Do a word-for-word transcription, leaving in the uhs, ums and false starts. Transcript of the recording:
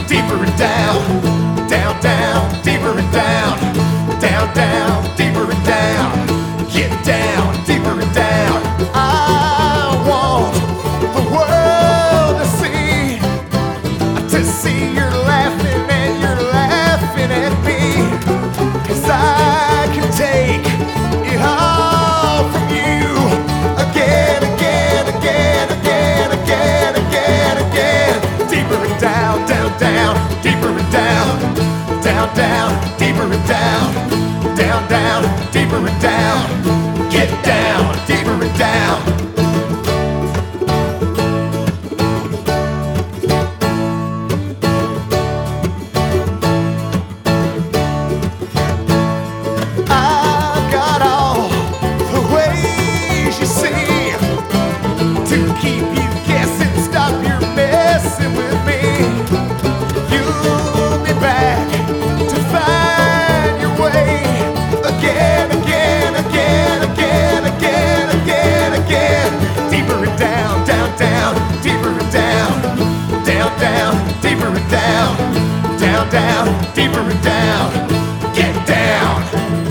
deeper and down, down, down, deeper and down, down, down, deeper and down, get down, deeper and down. I want the world to see, to see you're laughing and you're laughing at me, 'cause I can take it all from you again, again, again, again, again, again, again. Deeper and down, down, down, deeper and down, down, down, deeper and down, down, down, deeper and down, get down, deeper and down. I've got all the ways you see to keep you guessing, stop your messing with me. You'll be back to find your way again, again, again, again, again, again, again. Deeper and down, down, down, deeper and down, down, down, deeper and down, down, down, deeper and down, get down.